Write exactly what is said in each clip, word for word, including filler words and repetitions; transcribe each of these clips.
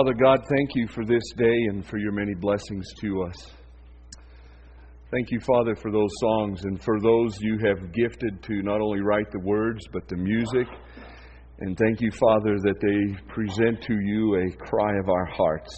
Father God, thank you for this day and for your many blessings to us. Thank you, Father, for those songs and for those you have gifted to not only write the words but the music. And thank you, Father, that they present to you a cry of our hearts.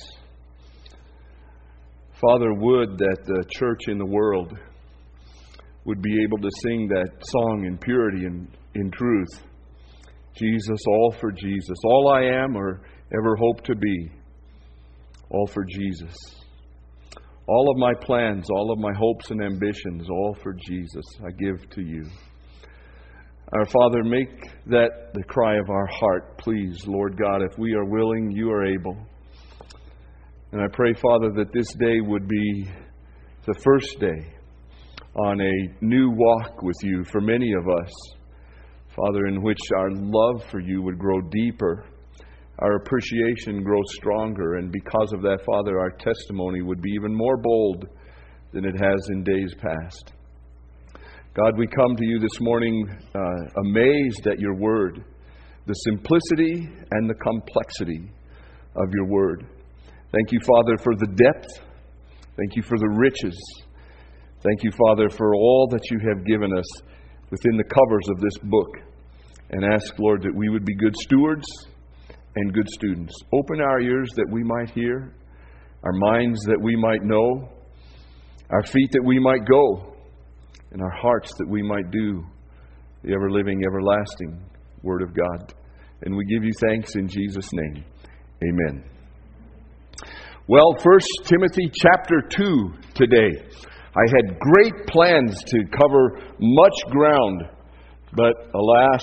Father, would that the church in the world would be able to sing that song in purity and in truth. Jesus, all for Jesus. All I am or ever hope to be, all for Jesus. All of my plans, all of my hopes and ambitions, all for Jesus, I give to you. Our Father, make that the cry of our heart, please, Lord God. If we are willing, you are able. And I pray, Father, that this day would be the first day on a new walk with you for many of us, Father, in which our love for you would grow deeper, our appreciation grow stronger, and because of that, Father, our testimony would be even more bold than it has in days past. God, we come to you this morning uh, amazed at your word, the simplicity and the complexity of your word. Thank you, Father, for the depth. Thank you for the riches. Thank you, Father, for all that you have given us within the covers of this book. And ask, Lord, that we would be good stewards and good students. Open our ears that we might hear, our minds that we might know, our feet that we might go, and our hearts that we might do the ever-living, everlasting Word of God. And we give you thanks in Jesus' name. Amen. Well, First Timothy chapter two today. I had great plans to cover much ground, but alas,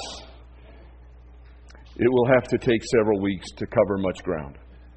it will have to take several weeks to cover much ground.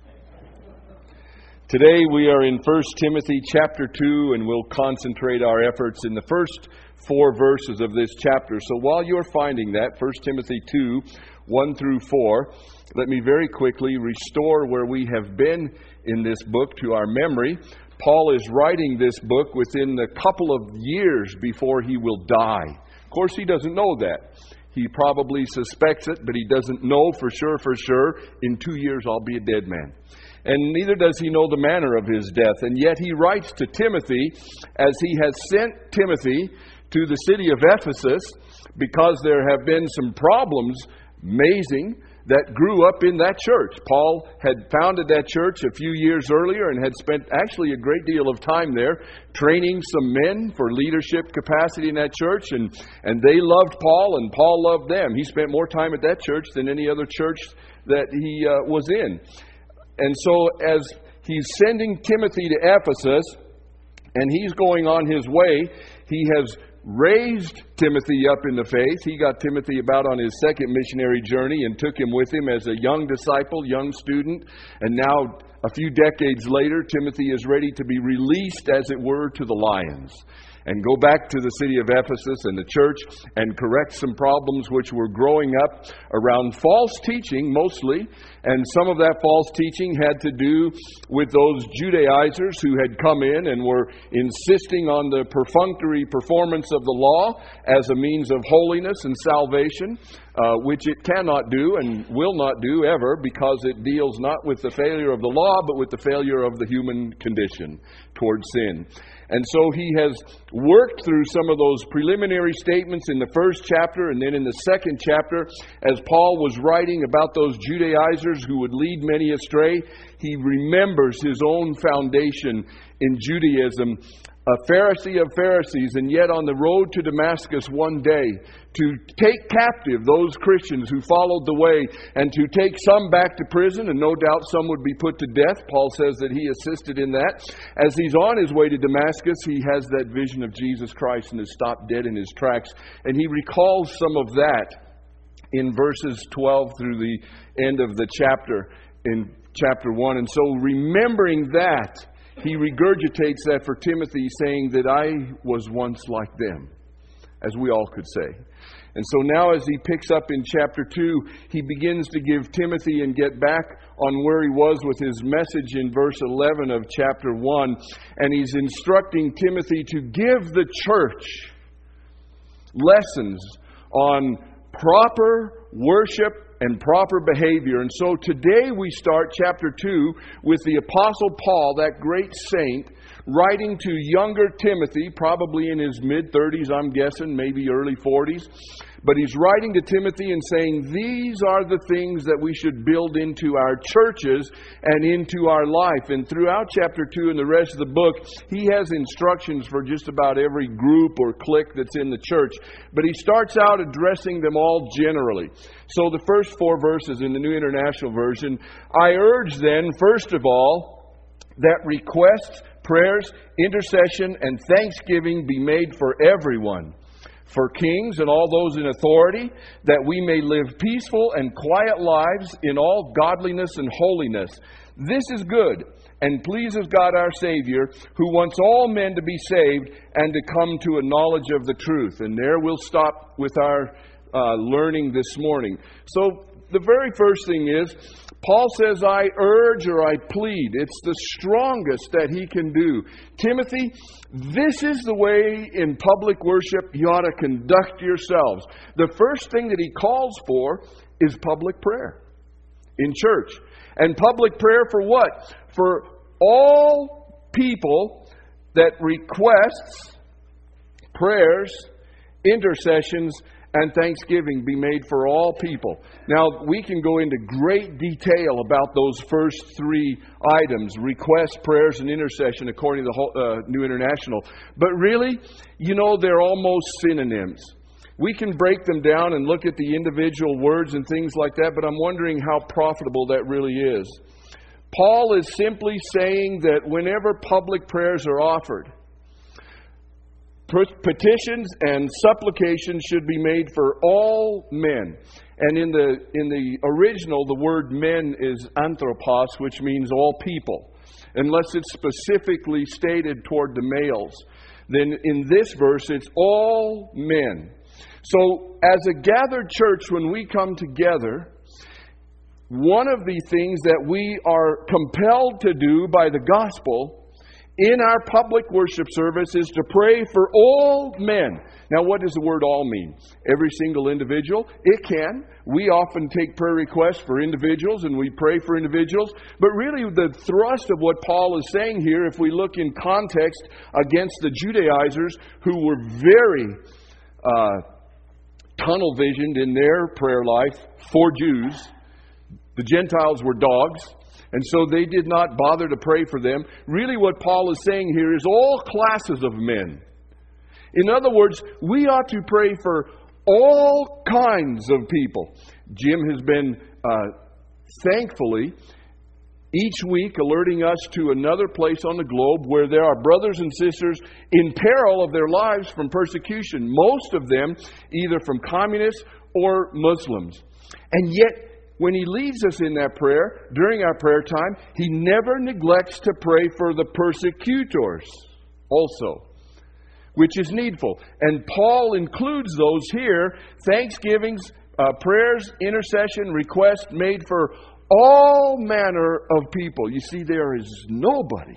Today we are in First Timothy chapter two, and we'll concentrate our efforts in the first four verses of this chapter. So while you're finding that, First Timothy two, one through four, let me very quickly restore where we have been in this book to our memory. Paul is writing this book within a couple of years before he will die. Of course, he doesn't know that. He probably suspects it, but he doesn't know for sure, for sure, in two years I'll be a dead man. And neither does he know the manner of his death. And yet he writes to Timothy as he has sent Timothy to the city of Ephesus because there have been some problems, amazing, that grew up in that church. Paul had founded that church a few years earlier and had spent actually a great deal of time there training some men for leadership capacity in that church. And, and they loved Paul and Paul loved them. He spent more time at that church than any other church that he uh, was in. And so as he's sending Timothy to Ephesus and he's going on his way, he has raised Timothy up in the faith. He got Timothy about on his second missionary journey and took him with him as a young disciple, young student. And now, a few decades later, Timothy is ready to be released, as it were, to the lions and go back to the city of Ephesus and the church and correct some problems which were growing up around false teaching mostly. And some of that false teaching had to do with those Judaizers who had come in and were insisting on the perfunctory performance of the law as a means of holiness and salvation, uh, which it cannot do and will not do ever, because it deals not with the failure of the law but with the failure of the human condition toward sin. And so he has worked through some of those preliminary statements in the first chapter, and then in the second chapter, as Paul was writing about those Judaizers who would lead many astray, he remembers his own foundation in Judaism, a Pharisee of Pharisees, and yet on the road to Damascus one day to take captive those Christians who followed the way and to take some back to prison, and no doubt some would be put to death. Paul says that he assisted in that. As he's on his way to Damascus, he has that vision of Jesus Christ and is stopped dead in his tracks. And he recalls some of that in verses twelve through the end of the chapter, in chapter one. And so remembering that, he regurgitates that for Timothy, saying that I was once like them, as we all could say. And so now as he picks up in chapter two, he begins to give Timothy and get back on where he was with his message in verse eleven of chapter one. And he's instructing Timothy to give the church lessons on proper worship and proper behavior. And so today we start chapter two with the Apostle Paul, that great saint, writing to younger Timothy, probably in his mid-thirties, I'm guessing, maybe early forties. But he's writing to Timothy and saying, these are the things that we should build into our churches and into our life. And throughout chapter two and the rest of the book, he has instructions for just about every group or clique that's in the church. But he starts out addressing them all generally. So the first four verses in the New International Version, I urge then, first of all, that requests, prayers, intercession, and thanksgiving be made for everyone, for kings and all those in authority, that we may live peaceful and quiet lives in all godliness and holiness. This is good and pleases God our Savior, who wants all men to be saved and to come to a knowledge of the truth. And there we'll stop with our uh, learning this morning. So the very first thing is, Paul says, I urge or I plead. It's the strongest that he can do. Timothy, this is the way in public worship you ought to conduct yourselves. The first thing that he calls for is public prayer in church. And public prayer for what? For all people that requests, prayers, intercessions, and thanksgiving be made for all people. Now, we can go into great detail about those first three items, requests, prayers, and intercession, according to the whole, uh, New International. But really, you know, they're almost synonyms. We can break them down and look at the individual words and things like that, but I'm wondering how profitable that really is. Paul is simply saying that whenever public prayers are offered, petitions and supplications should be made for all men. And in the in the original, the word men is anthropos, which means all people. Unless it's specifically stated toward the males. Then in this verse, it's all men. So as a gathered church, when we come together, one of the things that we are compelled to do by the gospel in our public worship service is to pray for all men. Now, what does the word all mean? Every single individual? It can. We often take prayer requests for individuals and we pray for individuals. But really, the thrust of what Paul is saying here, if we look in context against the Judaizers who were very uh, tunnel visioned in their prayer life for Jews, the Gentiles were dogs. And so they did not bother to pray for them. Really what Paul is saying here is all classes of men. In other words, we ought to pray for all kinds of people. Jim has been, uh, thankfully, each week alerting us to another place on the globe where there are brothers and sisters in peril of their lives from persecution. Most of them either from communists or Muslims. And yet, when he leads us in that prayer, during our prayer time, he never neglects to pray for the persecutors also, which is needful. And Paul includes those here, thanksgivings, uh, prayers, intercession, requests made for all manner of people. You see, there is nobody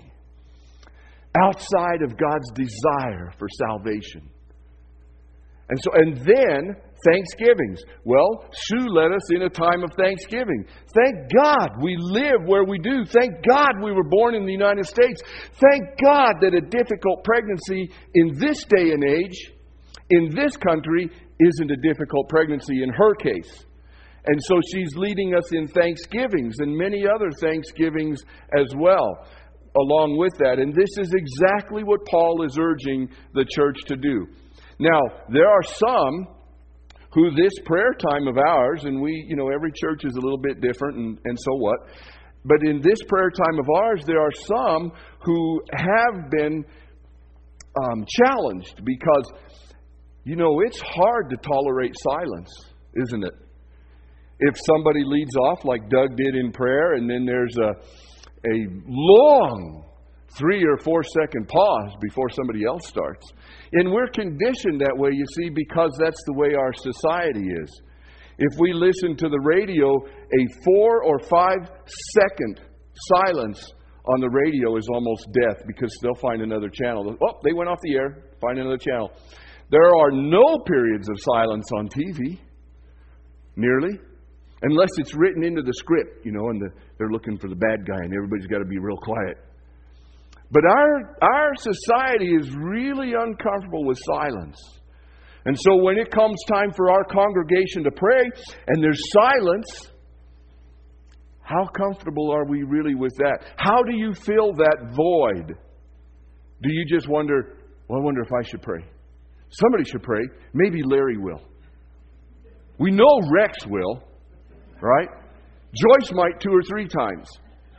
outside of God's desire for salvation. And so, and then thanksgivings. Well, Sue led us in a time of thanksgiving. Thank God we live where we do. Thank God we were born in the United States. Thank God that a difficult pregnancy in this day and age, in this country, isn't a difficult pregnancy in her case. And so she's leading us in thanksgivings and many other thanksgivings as well, along with that. And this is exactly what Paul is urging the church to do. Now, there are some who this prayer time of ours, and we, you know, every church is a little bit different, and, and so what. But in this prayer time of ours, there are some who have been um, challenged because, you know, it's hard to tolerate silence, isn't it? If somebody leads off like Doug did in prayer, and then there's a a long three or four second pause before somebody else starts. And we're conditioned that way, you see, because that's the way our society is. If we listen to the radio, a four or five second silence on the radio is almost death, because they'll find another channel. Oh, they went off the air. Find another channel. There are no periods of silence on T V. Nearly. Unless it's written into the script, you know, and the, they're looking for the bad guy and everybody's got to be real quiet. But our our society is really uncomfortable with silence. And so when it comes time for our congregation to pray and there's silence, how comfortable are we really with that? How do you fill that void? Do you just wonder, well, I wonder if I should pray? Somebody should pray. Maybe Larry will. We know Rex will, right? Joyce might two or three times.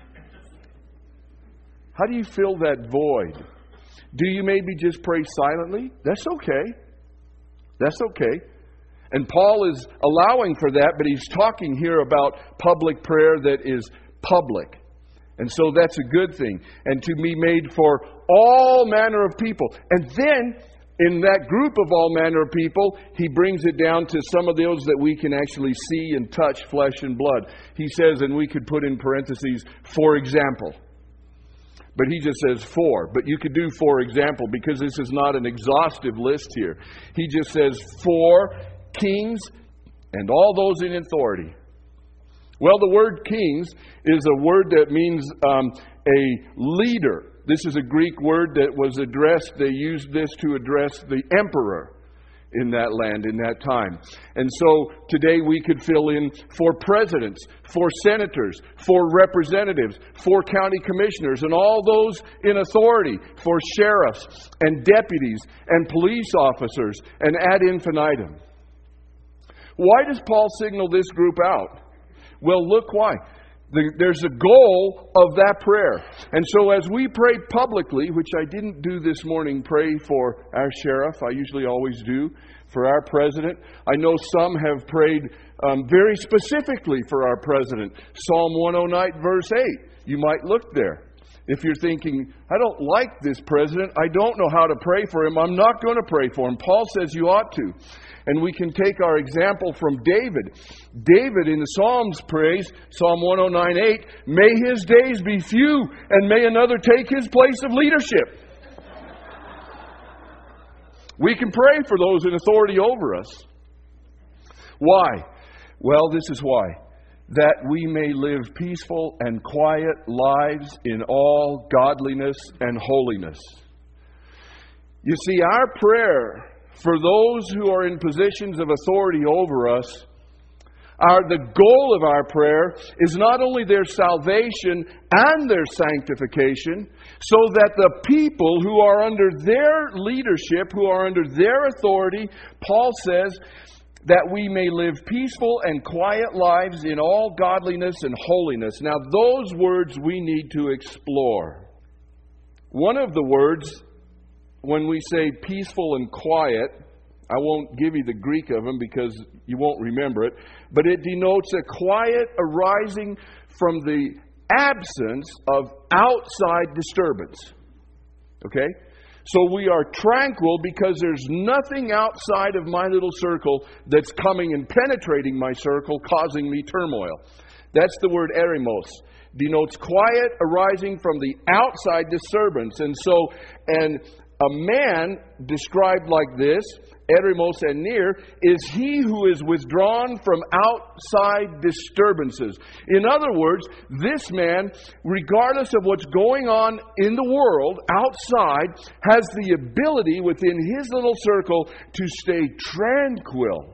How do you fill that void? Do you maybe just pray silently? That's okay. That's okay. And Paul is allowing for that, but he's talking here about public prayer that is public. And so that's a good thing. And to be made for all manner of people. And then, in that group of all manner of people, he brings it down to some of those that we can actually see and touch, flesh and blood. He says, and we could put in parentheses, for example. But he just says for. But you could do for example, because this is not an exhaustive list here. He just says for kings and all those in authority. Well, the word kings is a word that means um, a leader. This is a Greek word that was addressed, they used this to address the emperor in that land, in that time. And so today we could fill in for presidents, for senators, for representatives, for county commissioners, and all those in authority, for sheriffs and deputies and police officers, and ad infinitum. Why does Paul signal this group out? Well, look why. There's a goal of that prayer. And so as we pray publicly, which I didn't do this morning, pray for our sheriff. I usually always do. For our president. I know some have prayed um, very specifically for our president. Psalm one oh nine, verse eight. You might look there. If you're thinking, I don't like this president, I don't know how to pray for him, I'm not going to pray for him. Paul says you ought to. And we can take our example from David. David in the Psalms prays, Psalm one oh nine eight, may his days be few, and may another take his place of leadership. We can pray for those in authority over us. Why? Well, this is why. That we may live peaceful and quiet lives in all godliness and holiness. You see, our prayer for those who are in positions of authority over us, our, the goal of our prayer is not only their salvation and their sanctification, so that the people who are under their leadership, who are under their authority, Paul says, that we may live peaceful and quiet lives in all godliness and holiness. Now, those words we need to explore. One of the words, when we say peaceful and quiet, I won't give you the Greek of them because you won't remember it, but it denotes a quiet arising from the absence of outside disturbance. Okay? So we are tranquil because there's nothing outside of my little circle that's coming and penetrating my circle, causing me turmoil. That's the word eremos. Denotes quiet arising from the outside disturbance. And so, and a man described like this, eremos and near, is he who is withdrawn from outside disturbances. In other words, this man, regardless of what's going on in the world outside, has the ability within his little circle to stay tranquil.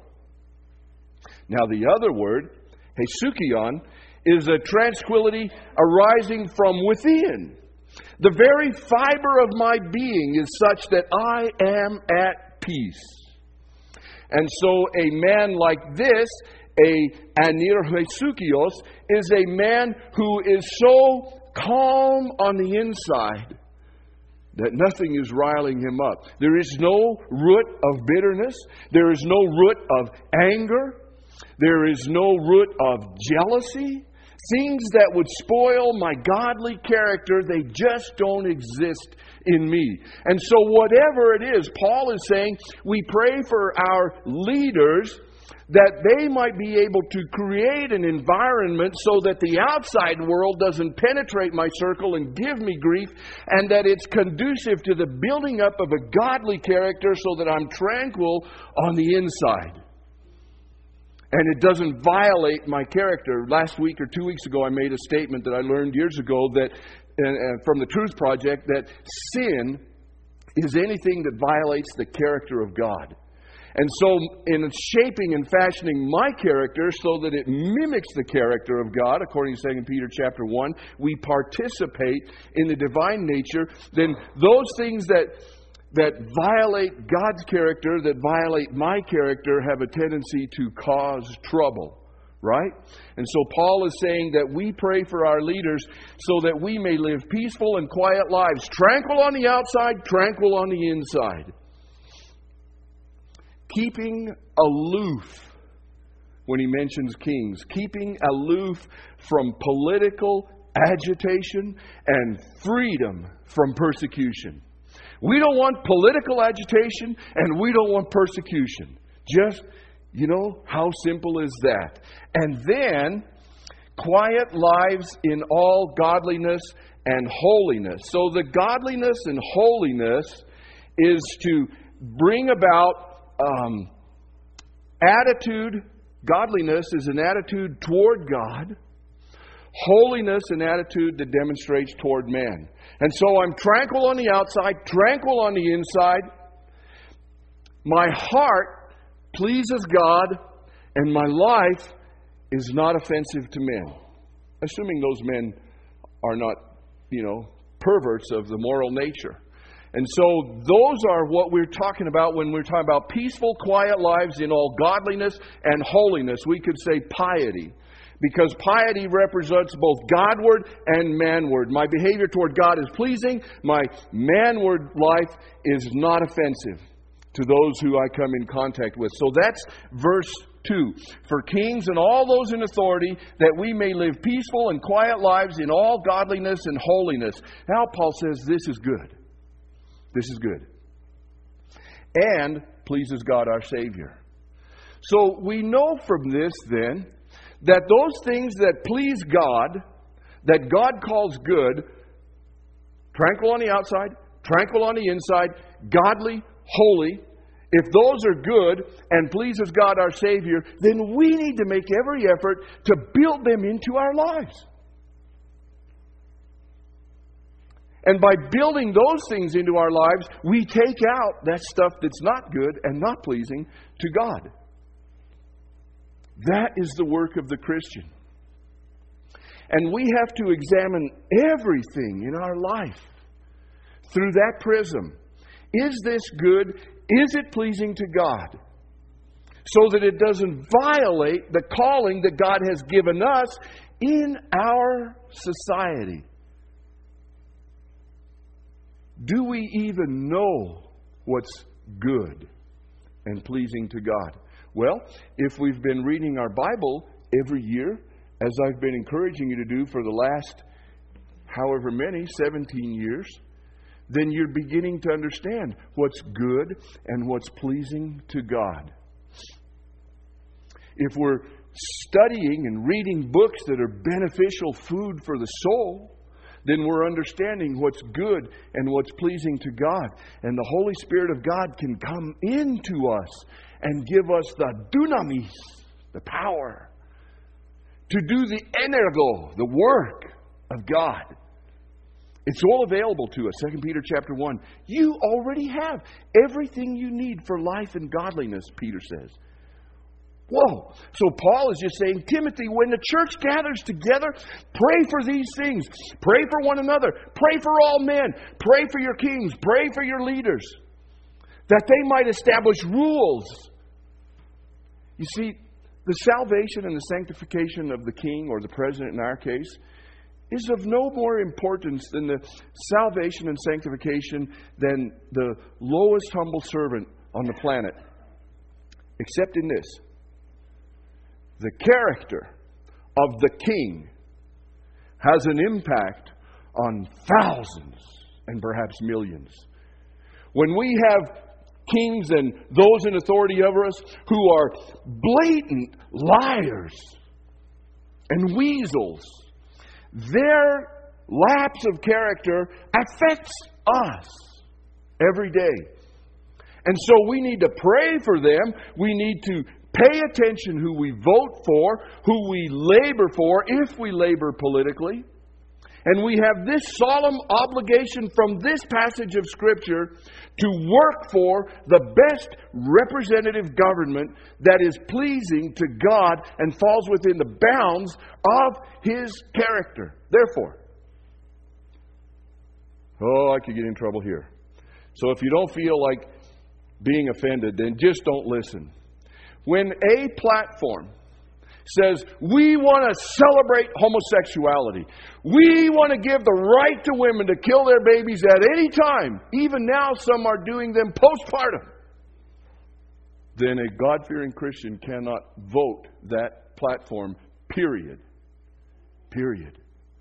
Now the other word, hesukion, is a tranquility arising from within. The very fiber of my being is such that I am at peace. And so a man like this, a anirhesukios, is a man who is so calm on the inside that nothing is riling him up. There is no root of bitterness. There is no root of anger. There is no root of jealousy. Things that would spoil my godly character, they just don't exist in me. And so whatever it is, Paul is saying, we pray for our leaders that they might be able to create an environment so that the outside world doesn't penetrate my circle and give me grief, and that it's conducive to the building up of a godly character so that I'm tranquil on the inside. And it doesn't violate my character. Last week or two weeks ago, I made a statement that I learned years ago that uh, from the Truth Project, that sin is anything that violates the character of God. And so in shaping and fashioning my character so that it mimics the character of God, according to Second Peter chapter one, we participate in the divine nature. Then those things that that violate God's character, that violate my character, have a tendency to cause trouble. Right? And so Paul is saying that we pray for our leaders so that we may live peaceful and quiet lives, tranquil on the outside, tranquil on the inside. Keeping aloof, when he mentions kings, keeping aloof from political agitation and freedom from persecution. We don't want political agitation and we don't want persecution. Just, you know, how simple is that? And then, quiet lives in all godliness and holiness. So the godliness and holiness is to bring about Um, attitude. Godliness is an attitude toward God. Holiness, an attitude that demonstrates toward man. And so I'm tranquil on the outside, tranquil on the inside. My heart pleases God, and my life is not offensive to men. Assuming those men are not, you know, perverts of the moral nature. And so those are what we're talking about when we're talking about peaceful, quiet lives in all godliness and holiness. We could say piety, because piety represents both Godward and manward. My behavior toward God is pleasing. My manward life is not offensive to those who I come in contact with. So that's verse two. For kings and all those in authority, that we may live peaceful and quiet lives in all godliness and holiness. Now Paul says this is good. This is good. And pleases God our Savior. So we know from this then that those things that please God, that God calls good, tranquil on the outside, tranquil on the inside, godly, holy, if those are good and pleases God our Savior, then we need to make every effort to build them into our lives. And by building those things into our lives, we take out that stuff that's not good and not pleasing to God. That is the work of the Christian. And we have to examine everything in our life through that prism. Is this good? Is it pleasing to God? So that it doesn't violate the calling that God has given us in our society. Do we even know what's good and pleasing to God? Well, if we've been reading our Bible every year, as I've been encouraging you to do for the last however many, seventeen years, then you're beginning to understand what's good and what's pleasing to God. If we're studying and reading books that are beneficial food for the soul, then we're understanding what's good and what's pleasing to God. And the Holy Spirit of God can come into us and give us the dunamis, the power, to do the energo, the work of God. It's all available to us. Second Peter chapter one. You already have everything you need for life and godliness, Peter says. Whoa. So Paul is just saying, Timothy, when the church gathers together, pray for these things. Pray for one another. Pray for all men. Pray for your kings. Pray for your leaders. That they might establish rules. You see, the salvation and the sanctification of the king, or the president in our case, is of no more importance than the salvation and sanctification than the lowest humble servant on the planet. Except in this. The character of the king has an impact on thousands and perhaps millions. When we have kings and those in authority over us who are blatant liars and weasels, their lapse of character affects us every day. And so we need to pray for them. We need to pay attention who we vote for, who we labor for, if we labor politically. And we have this solemn obligation from this passage of Scripture to work for the best representative government that is pleasing to God and falls within the bounds of His character. Therefore, oh, I could get in trouble here. So if you don't feel like being offended, then just don't listen. When a platform says, we want to celebrate homosexuality, we want to give the right to women to kill their babies at any time, even now some are doing them postpartum, then a God-fearing Christian cannot vote that platform, period. Period.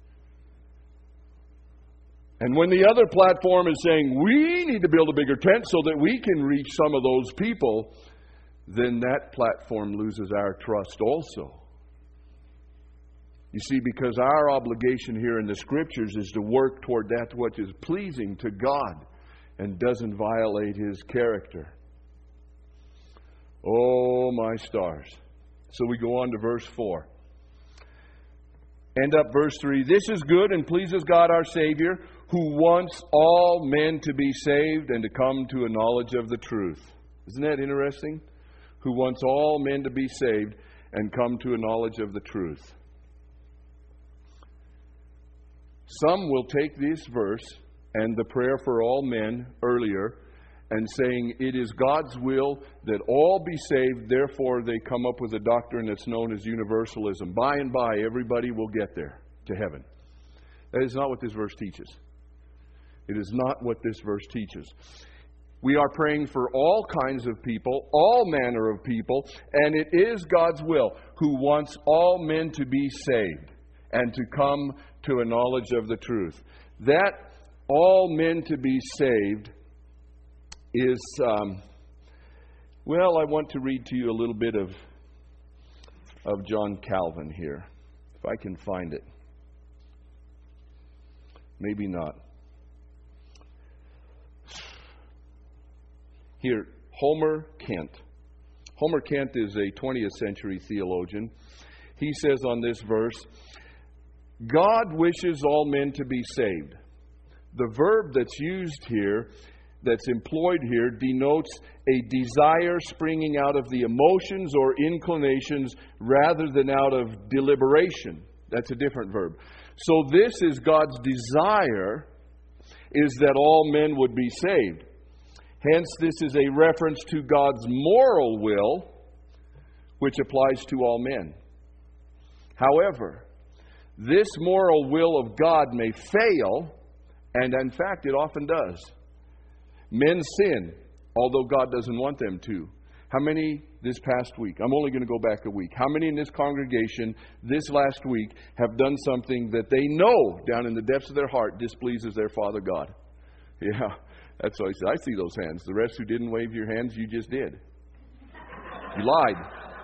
And when the other platform is saying, we need to build a bigger tent so that we can reach some of those people, then that platform loses our trust also. You see, because our obligation here in the Scriptures is to work toward that which is pleasing to God and doesn't violate His character. Oh, my stars. So we go on to verse four. End up verse three. This is good and pleases God our Savior, who wants all men to be saved and to come to a knowledge of the truth. Isn't that interesting? Who wants all men to be saved and come to a knowledge of the truth. Some will take this verse and the prayer for all men earlier and saying it is God's will that all be saved, therefore they come up with a doctrine that's known as universalism. By and by, everybody will get there to heaven. That is not what this verse teaches. It is not what this verse teaches. We are praying for all kinds of people, all manner of people, and it is God's will who wants all men to be saved and to come to a knowledge of the truth. That all men to be saved is, um, well, I want to read to you a little bit of, of John Calvin here, if I can find it. Maybe not. Here, Homer Kent. Homer Kent is a twentieth century theologian. He says on this verse, God wishes all men to be saved. The verb that's used here, that's employed here, denotes a desire springing out of the emotions or inclinations rather than out of deliberation. That's a different verb. So this is God's desire, is that all men would be saved. Hence, this is a reference to God's moral will, which applies to all men. However, this moral will of God may fail, and in fact, it often does. Men sin, although God doesn't want them to. How many this past week? I'm only going to go back a week. How many in this congregation this last week have done something that they know down in the depths of their heart displeases their Father God? Yeah, that's what I said. I see those hands. The rest who didn't wave your hands, you just did. You lied.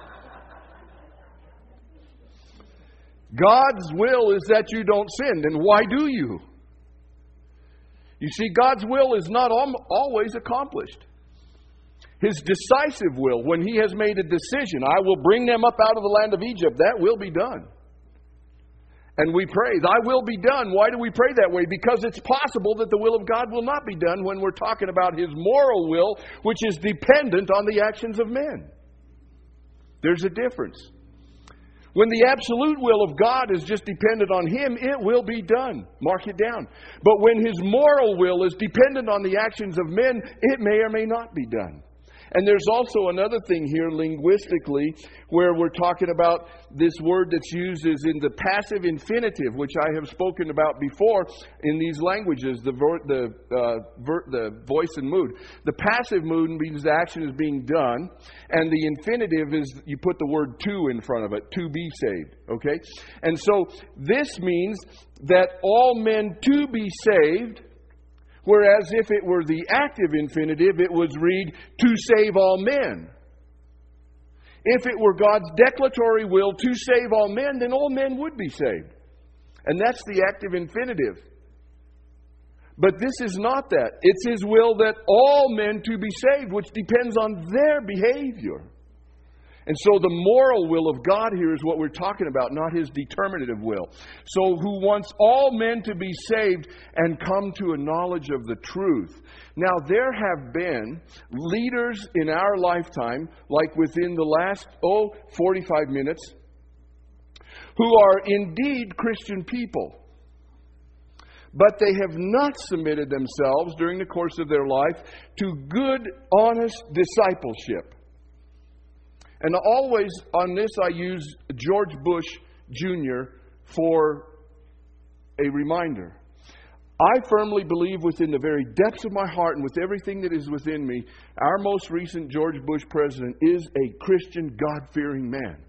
God's will is that you don't sin. Then why do you? You see, God's will is not always accomplished. His decisive will, when He has made a decision, I will bring them up out of the land of Egypt, that will be done. And we pray, thy will be done. Why do we pray that way? Because it's possible that the will of God will not be done when we're talking about His moral will, which is dependent on the actions of men. There's a difference. When the absolute will of God is just dependent on Him, it will be done. Mark it down. But when His moral will is dependent on the actions of men, it may or may not be done. And there's also another thing here linguistically where we're talking about this word that's used is in the passive infinitive, which I have spoken about before in these languages, the ver, the uh, ver, the voice and mood. The passive mood means the action is being done, and the infinitive is you put the word to in front of it, to be saved. Okay? And so this means that all men to be saved. Whereas if it were the active infinitive, it would read, to save all men. If it were God's declaratory will to save all men, then all men would be saved. And that's the active infinitive. But this is not that. It's His will that all men to be saved, which depends on their behavior. And so the moral will of God here is what we're talking about, not His determinative will. So who wants all men to be saved and come to a knowledge of the truth. Now there have been leaders in our lifetime, like within the last, oh, forty-five minutes, who are indeed Christian people. But they have not submitted themselves during the course of their life to good, honest discipleship. And always on this I use George Bush Junior for a reminder. I firmly believe within the very depths of my heart and with everything that is within me, our most recent George Bush president is a Christian, God-fearing man.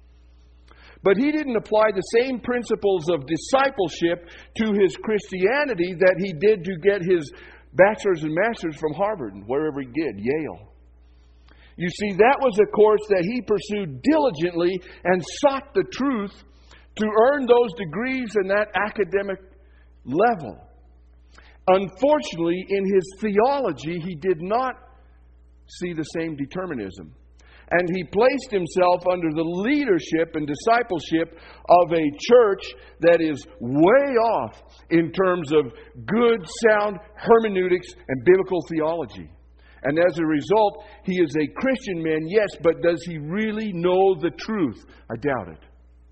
But he didn't apply the same principles of discipleship to his Christianity that he did to get his bachelor's and master's from Harvard and wherever he did, Yale. You see, that was a course that he pursued diligently and sought the truth to earn those degrees in that academic level. Unfortunately, in his theology, he did not see the same determinism. And he placed himself under the leadership and discipleship of a church that is way off in terms of good, sound hermeneutics and biblical theology. And as a result, he is a Christian man, yes, but does he really know the truth? I doubt it.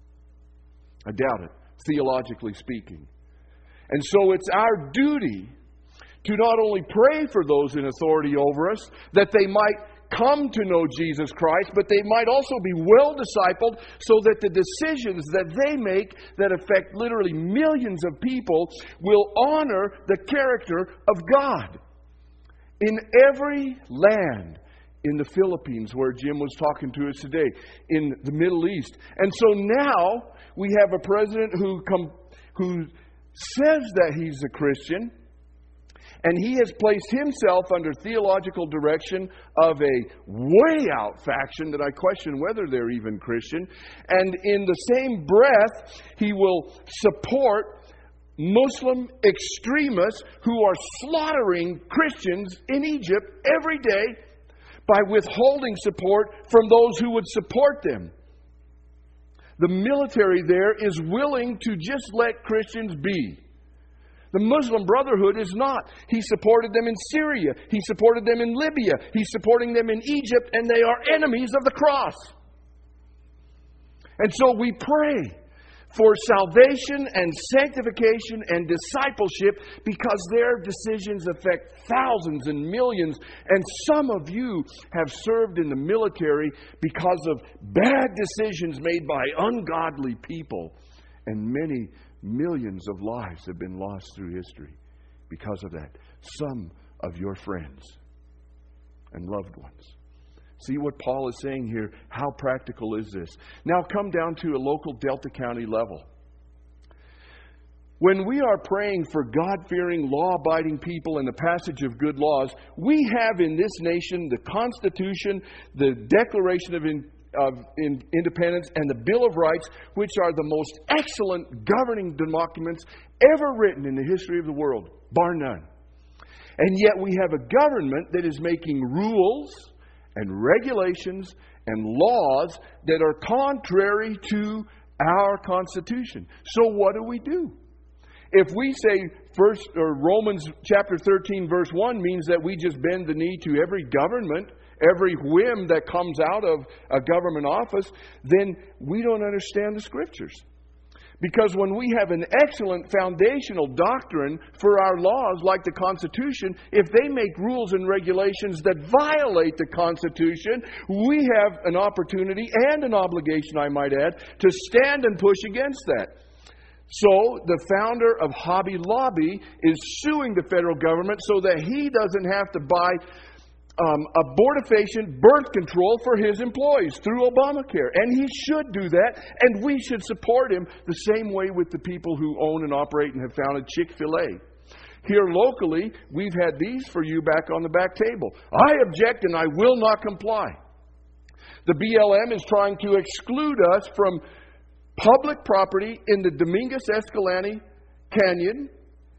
I doubt it, theologically speaking. And so it's our duty to not only pray for those in authority over us, that they might come to know Jesus Christ, but they might also be well discipled so that the decisions that they make that affect literally millions of people will honor the character of God. In every land, in the Philippines, where Jim was talking to us today, in the Middle East. And so now we have a president who com- who says that he's a Christian, and he has placed himself under theological direction of a way out faction that I question whether they're even Christian. And in the same breath, he will support Muslim extremists who are slaughtering Christians in Egypt every day by withholding support from those who would support them. The military there is willing to just let Christians be. The Muslim Brotherhood is not. He supported them in Syria. He supported them in Libya. He's supporting them in Egypt, and they are enemies of the cross. And so we pray for salvation and sanctification and discipleship because their decisions affect thousands and millions. And some of you have served in the military because of bad decisions made by ungodly people. And many millions of lives have been lost through history because of that. Some of your friends and loved ones. See what Paul is saying here? How practical is this? Now come down to a local Delta County level. When we are praying for God-fearing, law-abiding people and the passage of good laws, we have in this nation the Constitution, the Declaration of, in, of in Independence, and the Bill of Rights, which are the most excellent governing documents ever written in the history of the world, bar none. And yet we have a government that is making rules and regulations and laws that are contrary to our Constitution. So what do we do? If we say first or Romans chapter thirteen verse one means that we just bend the knee to every government, every whim that comes out of a government office, then we don't understand the Scriptures. Because when we have an excellent foundational doctrine for our laws, like the Constitution, if they make rules and regulations that violate the Constitution, we have an opportunity and an obligation, I might add, to stand and push against that. So the founder of Hobby Lobby is suing the federal government so that he doesn't have to buy Um, abortifacient birth control for his employees through Obamacare. And he should do that, and we should support him the same way with the people who own and operate and have founded Chick-fil-A. Here locally, we've had these for you back on the back table. I object and I will not comply. The B L M is trying to exclude us from public property in the Dominguez Escalante Canyon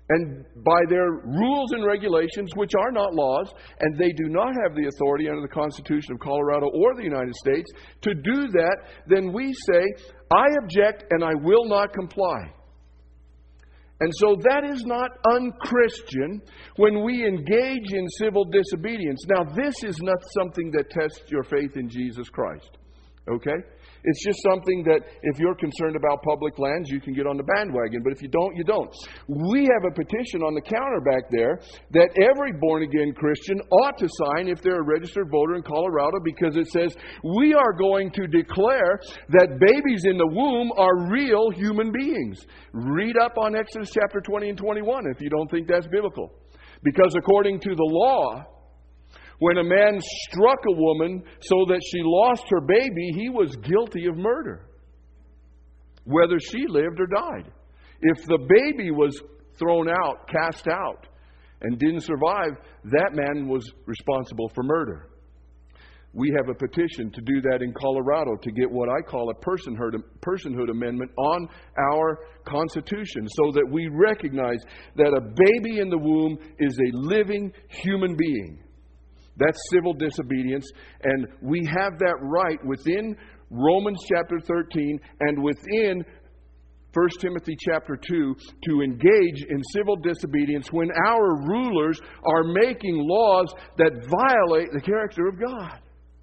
and by their rules and regulations, which are not laws, and they do not have the authority under the Constitution of Colorado or the United States to do that, then we say, I object and I will not comply. And so that is not unchristian when we engage in civil disobedience. Now, this is not something that tests your faith in Jesus Christ. Okay? It's just something that if you're concerned about public lands, you can get on the bandwagon. But if you don't, you don't. We have a petition on the counter back there that every born-again Christian ought to sign if they're a registered voter in Colorado, because it says we are going to declare that babies in the womb are real human beings. Read up on Exodus chapter twenty and twenty-one if you don't think that's biblical. Because according to the law, when a man struck a woman so that she lost her baby, he was guilty of murder, whether she lived or died. If the baby was thrown out, cast out, and didn't survive, that man was responsible for murder. We have a petition to do that in Colorado, to get what I call a personhood, personhood amendment on our Constitution, so that we recognize that a baby in the womb is a living human being. That's civil disobedience, and we have that right within Romans chapter thirteen and within First Timothy chapter two to engage in civil disobedience when our rulers are making laws that violate the character of God.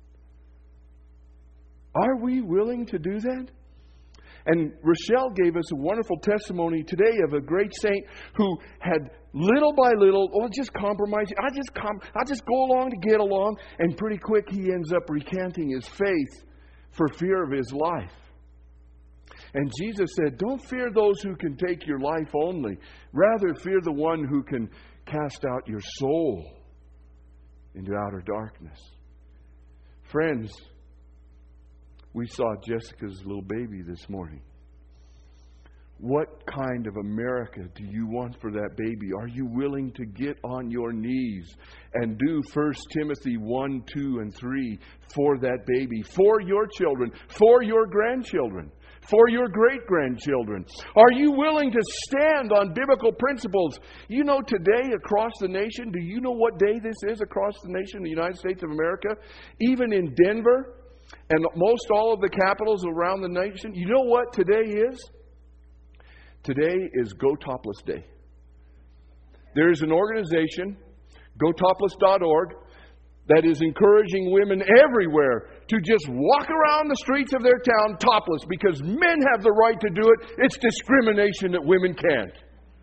Are we willing to do that? And Rochelle gave us a wonderful testimony today of a great saint who had little by little, oh, just compromise. I just com- I just go along to get along. And pretty quick he ends up recanting his faith for fear of his life. And Jesus said, don't fear those who can take your life only. Rather fear the one who can cast out your soul into outer darkness. Friends, we saw Jessica's little baby this morning. What kind of America do you want for that baby? Are you willing to get on your knees and do First Timothy one, two, and three for that baby, for your children, for your grandchildren, for your great-grandchildren? Are you willing to stand on biblical principles? You know, today across the nation, do you know what day this is across the nation, the United States of America? Even in Denver and most all of the capitals around the nation, you know what today is? Today is Go Topless Day. There is an organization, go topless dot org, that is encouraging women everywhere to just walk around the streets of their town topless because men have the right to do it. It's discrimination that women can't.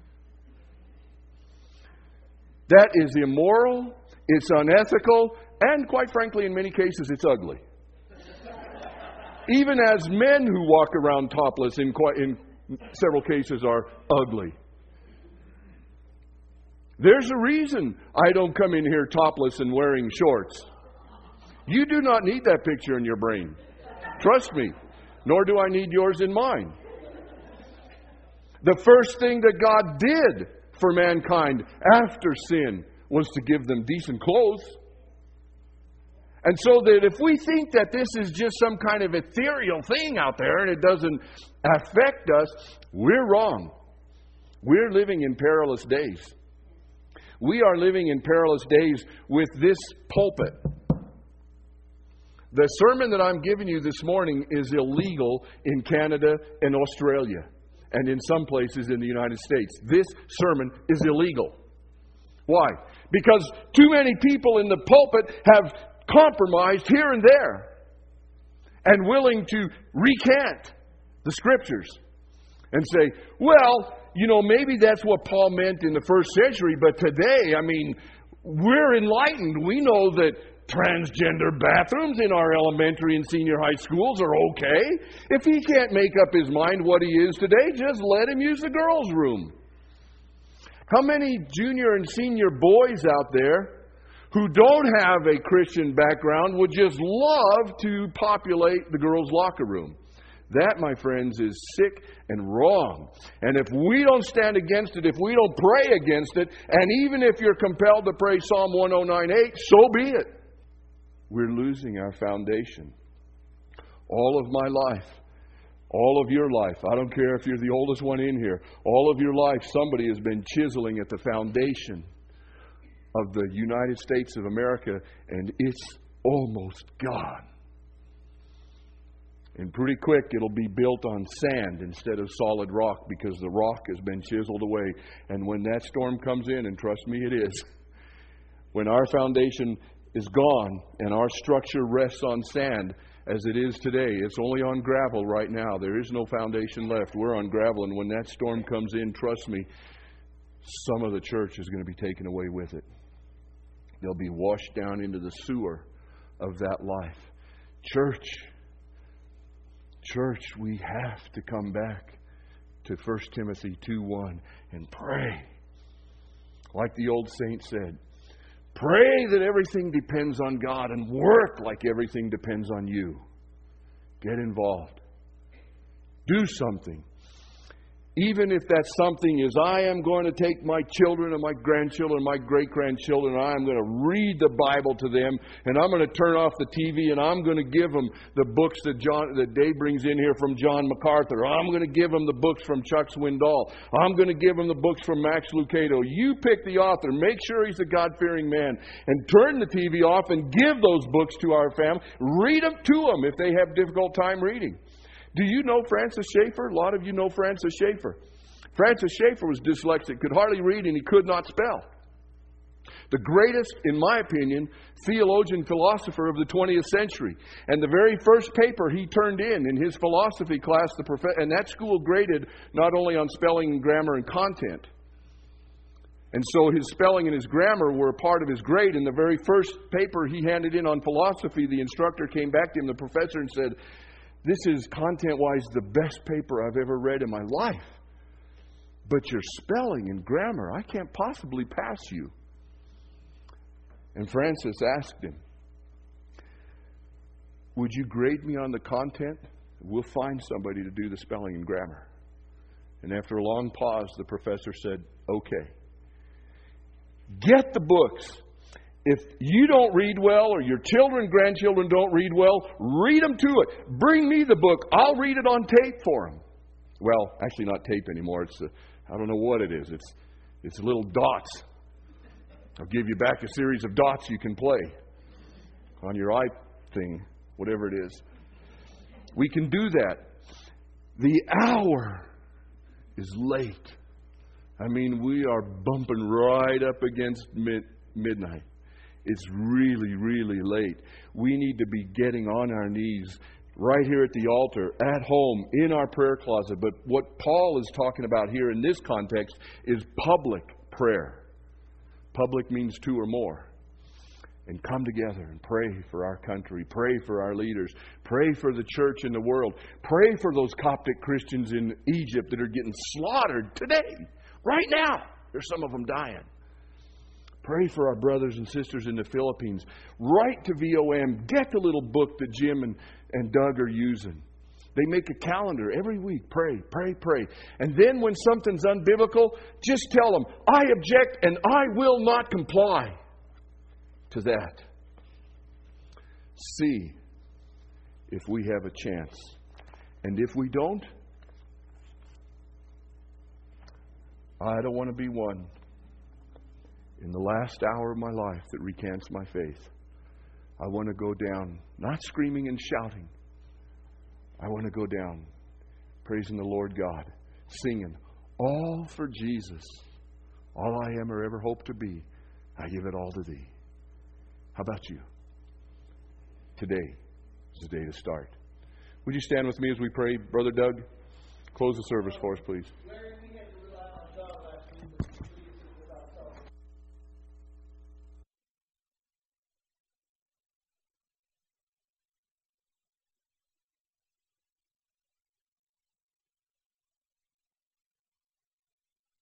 That is immoral, it's unethical, and quite frankly, in many cases, it's ugly. Even as men who walk around topless in, quite, in several cases are ugly. There's a reason I don't come in here topless and wearing shorts. You do not need that picture in your brain. Trust me. Nor do I need yours in mine. The first thing that God did for mankind after sin was to give them decent clothes. And so that if we think that this is just some kind of ethereal thing out there and it doesn't affect us, we're wrong. We're living in perilous days. We are living in perilous days with this pulpit. The sermon that I'm giving you this morning is illegal in Canada and Australia and in some places in the United States. This sermon is illegal. Why? Because too many people in the pulpit have compromised here and there and willing to recant the Scriptures and say, well, you know, maybe that's what Paul meant in the first century, but today, I mean, we're enlightened. We know that transgender bathrooms in our elementary and senior high schools are okay. If he can't make up his mind what he is today, just let him use the girls' room. How many junior and senior boys out there who don't have a Christian background would just love to populate the girls' locker room? That, my friends, is sick and wrong. And if we don't stand against it, if we don't pray against it, and even if you're compelled to pray Psalm one oh nine eight, so be it. We're losing our foundation. All of my life, All of your life, I don't care if you're the oldest one in here, all of your life somebody has been chiseling at the foundation of the United States of America, and it's almost gone. And pretty quick it'll be built on sand instead of solid rock, because the rock has been chiseled away. And when that storm comes in, and trust me it is, when our foundation is gone and our structure rests on sand, as it is today, it's only on gravel right now. There is no foundation left. We're on gravel, and when that storm comes in, trust me, some of the church is going to be taken away with it. They'll be washed down into the sewer of that life. Church, church, we have to come back to First Timothy two one and pray. Like the old saint said, pray that everything depends on God, and work like everything depends on you. Get involved. Do something. Even if that something is, I am going to take my children and my grandchildren, my great-grandchildren, and I am going to read the Bible to them, and I'm going to turn off the T V, and I'm going to give them the books that John, that Dave brings in here from John MacArthur. I'm going to give them the books from Chuck Swindoll. I'm going to give them the books from Max Lucado. You pick the author. Make sure he's a God-fearing man. And turn the T V off and give those books to our family. Read them to them if they have difficult time reading. Do you know Francis Schaeffer? A lot of you know Francis Schaeffer. Francis Schaeffer was dyslexic, could hardly read, and he could not spell. The greatest, in my opinion, theologian philosopher of the twentieth century. And the very first paper he turned in, in his philosophy class, the prof- and that school graded not only on spelling and grammar and content. And so his spelling and his grammar were a part of his grade. And the very first paper he handed in on philosophy, the instructor came back to him, the professor, and said, this is content-wise the best paper I've ever read in my life. But your spelling and grammar, I can't possibly pass you. And Francis asked him, would you grade me on the content? We'll find somebody to do the spelling and grammar. And after a long pause, the professor said, okay. Get the books. If you don't read well, or your children, grandchildren don't read well, read them to it. Bring me the book. I'll read it on tape for them. Well, actually not tape anymore. It's a, I don't know what it is. It's it's little dots. I'll give you back a series of dots you can play on your eye thing, whatever it is. We can do that. The hour is late. I mean, we are bumping right up against mid, midnight. It's really, really late. We need to be getting on our knees right here at the altar, at home, in our prayer closet. But what Paul is talking about here in this context is public prayer. Public means two or more. And come together and pray for our country. Pray for our leaders. Pray for the church in the world. Pray for those Coptic Christians in Egypt that are getting slaughtered today. Right now. There's some of them dying. Pray for our brothers and sisters in the Philippines. Write to V O M. Get the little book that Jim and, and Doug are using. They make a calendar every week. Pray, pray, pray. And then when something's unbiblical, just tell them, I object and I will not comply to that. See if we have a chance. And if we don't, I don't want to be one in the last hour of my life that recants my faith. I want to go down, not screaming and shouting. I want to go down praising the Lord God, singing, all for Jesus. All I am or ever hope to be, I give it all to Thee. How about you? Today is the day to start. Would you stand with me as we pray? Brother Doug, close the service for us, please.